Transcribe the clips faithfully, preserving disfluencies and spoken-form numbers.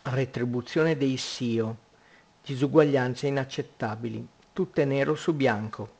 Retribuzione dei S E O, disuguaglianze inaccettabili, tutte nero su bianco.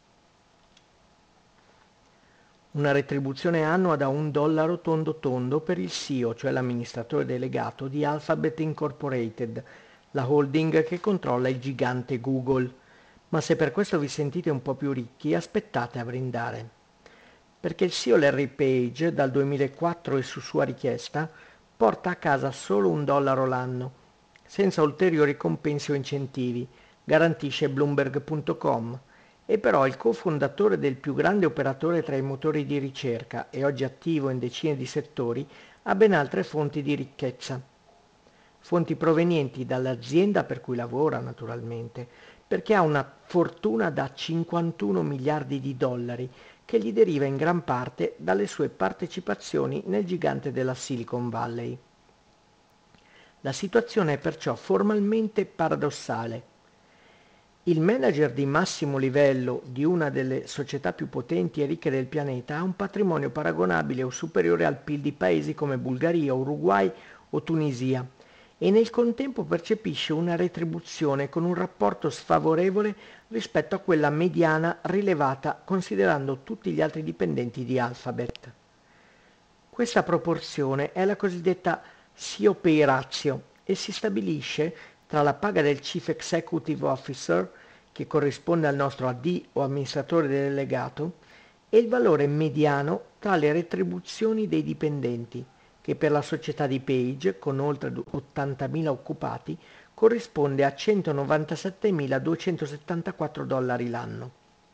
Una retribuzione annua da un dollaro tondo tondo per il S E O, cioè l'amministratore delegato di Alphabet Incorporated, la holding che controlla il gigante Google. Ma se per questo vi sentite un po' più ricchi, aspettate a brindare. Perché il S E O Larry Page, dal duemilaquattro e su sua richiesta, porta a casa solo un dollaro l'anno, senza ulteriori compensi o incentivi, garantisce Bloomberg punto com, e però il cofondatore del più grande operatore tra i motori di ricerca e oggi attivo in decine di settori ha ben altre fonti di ricchezza. Fonti provenienti dall'azienda per cui lavora, naturalmente, perché ha una fortuna da cinquantuno miliardi di dollari che gli deriva in gran parte dalle sue partecipazioni nel gigante della Silicon Valley. La situazione è perciò formalmente paradossale. Il manager di massimo livello di una delle società più potenti e ricche del pianeta ha un patrimonio paragonabile o superiore al P I L di paesi come Bulgaria, Uruguay o Tunisia e nel contempo percepisce una retribuzione con un rapporto sfavorevole rispetto a quella mediana rilevata considerando tutti gli altri dipendenti di Alphabet. Questa proporzione è la cosiddetta S E O Pay Ratio e si stabilisce tra la paga del Chief Executive Officer, che corrisponde al nostro A D o amministratore delegato, e il valore mediano tra le retribuzioni dei dipendenti, che per la società di Page, con oltre ottantamila occupati, corrisponde a centonovantasettemiladuecentosettantaquattro dollari l'anno.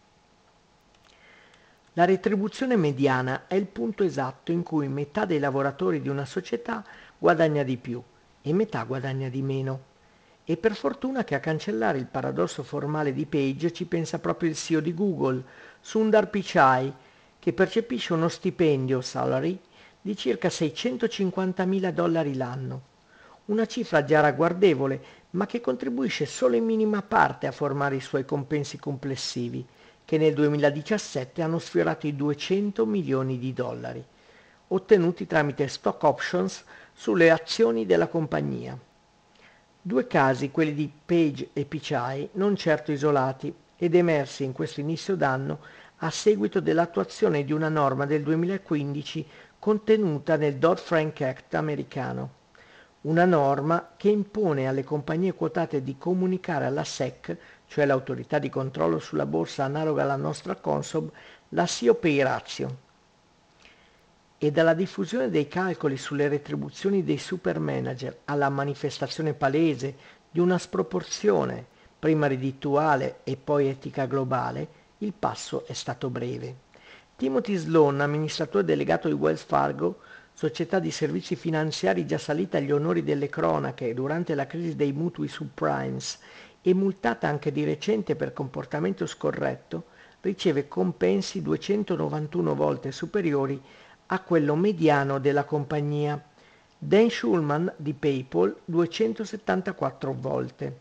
La retribuzione mediana è il punto esatto in cui metà dei lavoratori di una società guadagna di più e metà guadagna di meno. E per fortuna che a cancellare il paradosso formale di Page ci pensa proprio il S E O di Google, Sundar Pichai, che percepisce uno stipendio salary di circa seicentocinquantamila dollari l'anno, una cifra già ragguardevole, ma che contribuisce solo in minima parte a formare i suoi compensi complessivi, che nel duemiladiciassette hanno sfiorato i duecento milioni di dollari, ottenuti tramite stock options sulle azioni della compagnia. Due casi, quelli di Page e Pichai, non certo isolati ed emersi in questo inizio d'anno a seguito dell'attuazione di una norma del duemilaquindici contenuta nel Dodd-Frank Act americano. Una norma che impone alle compagnie quotate di comunicare alla S E C, cioè l'autorità di controllo sulla borsa analoga alla nostra Consob, la S E O Pay Ratio. E dalla diffusione dei calcoli sulle retribuzioni dei super manager alla manifestazione palese di una sproporzione, prima reddituale e poi etica globale, il passo è stato breve. Timothy Sloan, amministratore delegato di Wells Fargo, società di servizi finanziari già salita agli onori delle cronache durante la crisi dei mutui subprimes e multata anche di recente per comportamento scorretto, riceve compensi duecentonovantuno volte superiori a quello mediano della compagnia. Dan Schulman di PayPal duecentosettantaquattro volte.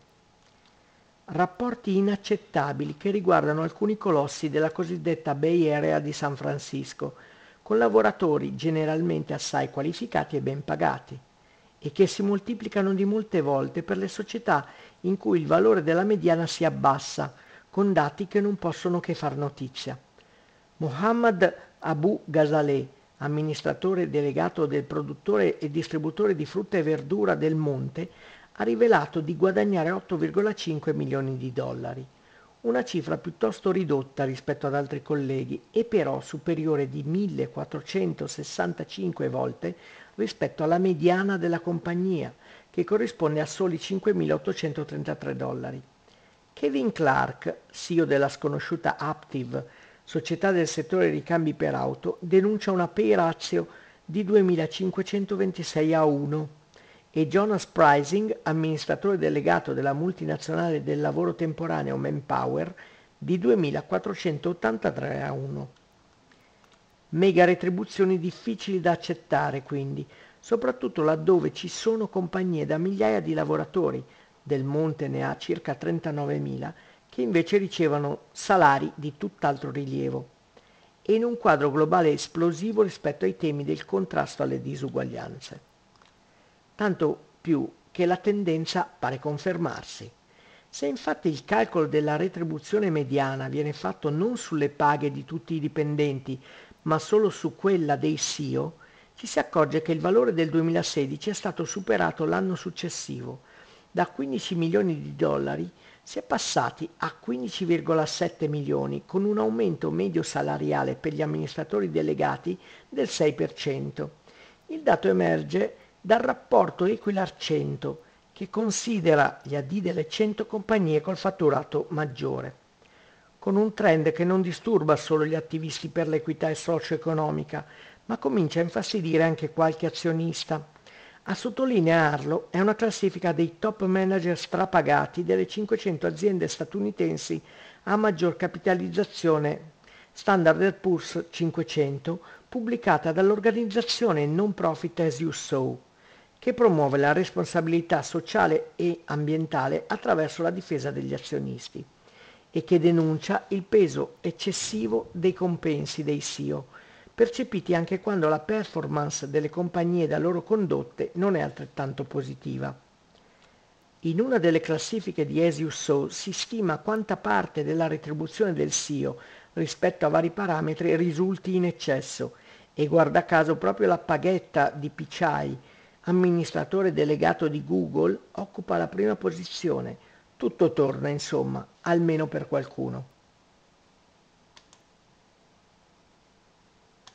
Rapporti inaccettabili che riguardano alcuni colossi della cosiddetta Bay Area di San Francisco, con lavoratori generalmente assai qualificati e ben pagati, e che si moltiplicano di molte volte per le società in cui il valore della mediana si abbassa, con dati che non possono che far notizia. Mohammad Abu Ghazaleh, amministratore delegato del produttore e distributore di frutta e verdura del Monte, ha rivelato di guadagnare otto virgola cinque milioni di dollari, una cifra piuttosto ridotta rispetto ad altri colleghi e però superiore di millequattrocentosessantacinque volte rispetto alla mediana della compagnia, che corrisponde a soli cinquemilaottocentotrentatré dollari. Kevin Clark, C E O della sconosciuta Aptiv, società del settore ricambi per auto, denuncia una pay ratio di duemilacinquecentoventisei a uno e Jonas Prising, amministratore delegato della multinazionale del lavoro temporaneo Manpower, di duemilaquattrocentottantatré a uno. Mega retribuzioni difficili da accettare quindi, soprattutto laddove ci sono compagnie da migliaia di lavoratori, Del Monte ne ha circa trentanovemila, che invece ricevono salari di tutt'altro rilievo, e in un quadro globale esplosivo rispetto ai temi del contrasto alle disuguaglianze. Tanto più che la tendenza pare confermarsi. Se infatti il calcolo della retribuzione mediana viene fatto non sulle paghe di tutti i dipendenti, ma solo su quella dei C E O, ci si accorge che il valore del duemilasedici è stato superato l'anno successivo. Da quindici milioni di dollari si è passati a quindici virgola sette milioni, con un aumento medio salariale per gli amministratori delegati del sei per cento. Il dato emerge dal rapporto Equilar cento, che considera gli A D delle cento compagnie col fatturato maggiore, con un trend che non disturba solo gli attivisti per l'equità socio-economica, ma comincia a infastidire anche qualche azionista. A sottolinearlo è una classifica dei top manager strapagati delle cinquecento aziende statunitensi a maggior capitalizzazione, Standard and Poor's cinquecento, pubblicata dall'organizzazione non profit As You Sow, che promuove la responsabilità sociale e ambientale attraverso la difesa degli azionisti e che denuncia il peso eccessivo dei compensi dei C E O, percepiti anche quando la performance delle compagnie da loro condotte non è altrettanto positiva. In una delle classifiche di As You Sow si stima quanta parte della retribuzione del C E O rispetto a vari parametri risulti in eccesso e guarda caso proprio la paghetta di Pichai, amministratore delegato di Google, occupa la prima posizione. Tutto torna, insomma, almeno per qualcuno.